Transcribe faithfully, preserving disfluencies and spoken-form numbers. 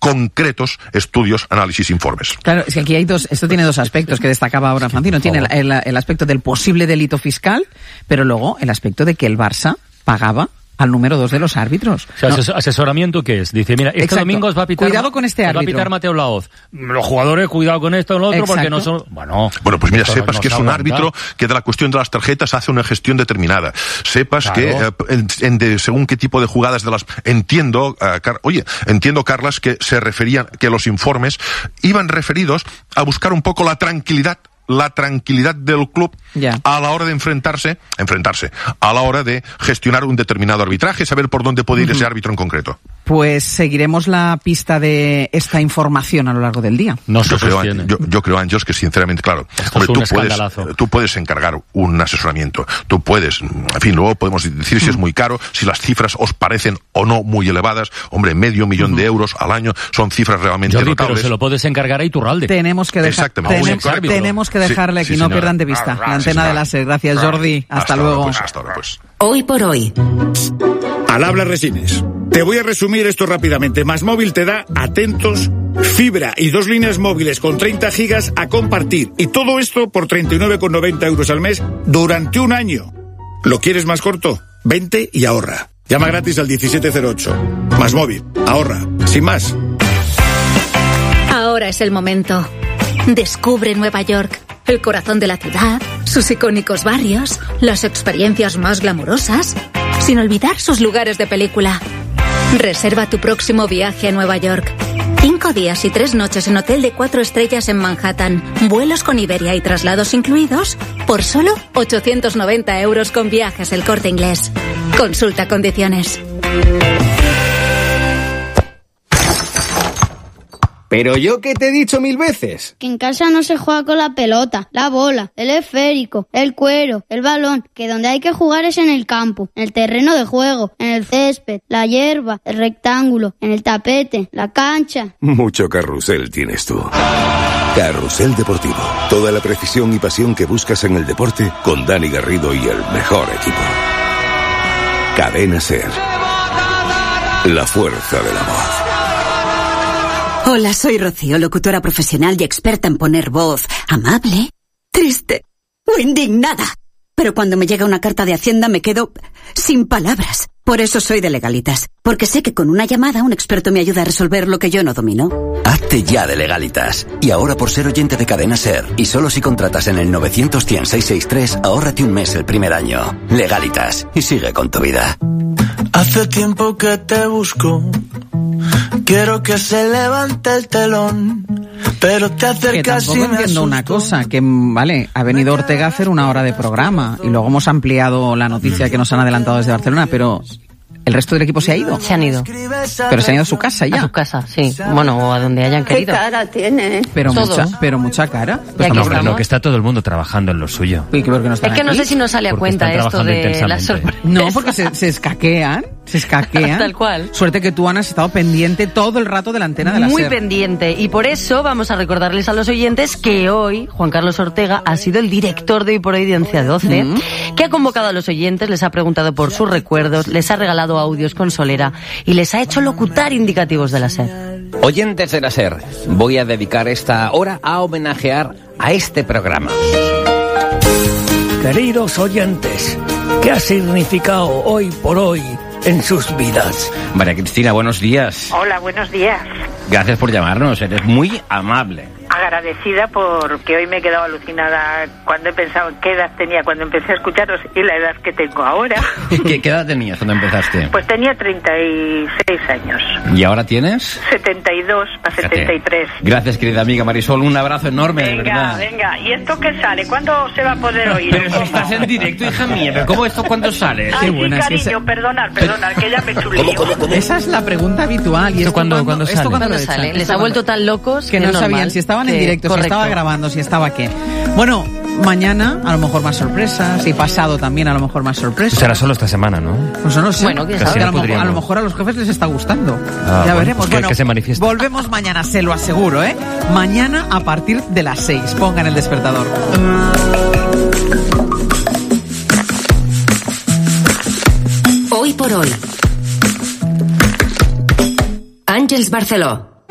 concretos estudios, análisis, informes. Claro, es que aquí hay dos, esto tiene dos aspectos que destacaba ahora Francino. Tiene el, el, el aspecto del posible delito fiscal, pero luego el aspecto de que el Barça pagaba al número dos de los árbitros. O sea, ¿no? ¿Asesoramiento qué es? Dice, mira, este Exacto. domingo os va a pitar... Cuidado con este árbitro. Os va a pitar Mateo Laoz. Los jugadores, cuidado con esto o lo otro, Exacto. porque no son... Bueno, bueno pues mira, sepas no que es un árbitro que de la cuestión de las tarjetas hace una gestión determinada. Sepas claro. que, eh, en, en de, según qué tipo de jugadas de las... Entiendo, uh, Car... oye, entiendo, Carlas, que se referían, que los informes iban referidos a buscar un poco la tranquilidad la tranquilidad del club yeah. a la hora de enfrentarse, enfrentarse, a la hora de gestionar un determinado arbitraje, saber por dónde puede ir uh-huh. ese árbitro en concreto. Pues seguiremos la pista de esta información a lo largo del día. No se yo, creo, yo, yo creo, Ángeles, que sinceramente, claro, hombre, tú, puedes, tú puedes encargar un asesoramiento, tú puedes, en fin, luego podemos decir uh-huh. si es muy caro, si las cifras os parecen o no muy elevadas, hombre, medio millón uh-huh. de euros al año son cifras realmente Jordi, notables. Pero se lo puedes encargar a Iturralde. Tenemos que dejar, tenemos, tenemos que dejarle aquí, sí, sí, no pierdan de vista la antena de láser. Gracias, Jordi. Hasta, hasta luego. Ahora, pues, hasta ahora, pues. Hoy por hoy. Al habla Resines. Te voy a resumir esto rápidamente. MásMóvil te da, atentos, fibra y dos líneas móviles con treinta gigas a compartir. Y todo esto por treinta y nueve con noventa euros al mes durante un año. ¿Lo quieres más corto? Vente y ahorra. Llama gratis al diecisiete cero ocho. MásMóvil. Ahorra. Sin más. Ahora es el momento. Descubre Nueva York. El corazón de la ciudad, sus icónicos barrios, las experiencias más glamurosas, sin olvidar sus lugares de película. Reserva tu próximo viaje a Nueva York. Cinco días y tres noches en hotel de cuatro estrellas en Manhattan, vuelos con Iberia y traslados incluidos, por solo ochocientos noventa euros con Viajes El Corte Inglés. Consulta condiciones. Pero yo que te he dicho mil veces. Que en casa no se juega con la pelota, la bola, el esférico, el cuero, el balón, que donde hay que jugar es en el campo, en el terreno de juego, en el césped, la hierba, el rectángulo, en el tapete, la cancha. Mucho carrusel tienes tú. Carrusel Deportivo. Toda la precisión y pasión que buscas en el deporte con Dani Garrido y el mejor equipo. Cadena SER. La fuerza de la voz. Hola, soy Rocío, locutora profesional y experta en poner voz amable, triste o indignada. Pero cuando me llega una carta de Hacienda me quedo sin palabras. Por eso soy de Legalitas, porque sé que con una llamada un experto me ayuda a resolver lo que yo no domino. Hazte ya de Legalitas. Y ahora por ser oyente de Cadena SER, y solo si contratas en el novecientos cien seiscientos sesenta y tres, ahórrate un mes el primer año. Legalitas, y sigue con tu vida. Hace tiempo que te busco, quiero que se levante el telón, pero te acercas y me entiendo asusto. Una cosa, que vale, ha venido Ortega a hacer una hora de programa y luego hemos ampliado la noticia que nos han adelantado desde Barcelona, pero ¿el resto del equipo se ha ido? Se han ido. Pero se han ido a su casa ya. A su casa, sí. Bueno, o a donde hayan querido. ¿Qué cara tiene? Pero mucha, pero mucha cara. Pues no, hombre, no, que está todo el mundo trabajando en lo suyo. ¿Y que, no están es que aquí? no sé si nos sale a Porque cuenta esto de la sorpresa. No, porque se, se escaquean. Se escaquean. Tal cual. Suerte que tú, Ana, has estado pendiente todo el rato de la antena de la Muy SER. pendiente. Y por eso vamos a recordarles a los oyentes que hoy Juan Carlos Ortega ha sido el director de Hoy por Hoy de once a doce, mm. que ha convocado a los oyentes, les ha preguntado por sus recuerdos, les ha regalado audios con Solera y les ha hecho locutar indicativos de la SER. Oyentes de la SER, voy a dedicar esta hora a homenajear a este programa. Queridos oyentes, ¿qué ha significado Hoy por Hoy en sus vidas? María Cristina, buenos días. Hola, buenos días. Gracias por llamarnos, eres muy amable. Agradecida porque hoy me he quedado alucinada cuando he pensado en qué edad tenía cuando empecé a escucharos y la edad que tengo ahora. ¿Qué, qué edad tenías cuando empezaste? Pues tenía treinta y seis años. ¿Y ahora tienes? setenta y dos para setenta y tres. Gracias, querida amiga Marisol, un abrazo enorme, venga, de verdad. Venga, ¿y esto qué sale? ¿Cuándo se va a poder oír? Pero si estás en directo, hija mía, ¿pero cómo esto cuándo sale? Ay, Qué buena, sí, cariño, es esa... perdonar, perdonar, que ya me chulío. Esa es la pregunta habitual. ¿Y esto cuándo, cuándo sale? ¿Esto cuándo sale? Les ha vuelto tan locos que, que no normal, sabían si estaban que... en directo, Correcto. si estaba grabando, si estaba qué. Bueno, mañana a lo mejor más sorpresas y pasado también a lo mejor más sorpresas. Será solo esta semana, ¿no? Pues no sé. Bueno, que a, lo mejor, a lo mejor a los jefes les está gustando. Ah, ya bueno, veremos. Pues que, bueno, que se manifieste. Volvemos mañana, se lo aseguro, ¿eh? Mañana a partir de las seis. Pongan el despertador. Hoy por Hoy. Àngels Barceló.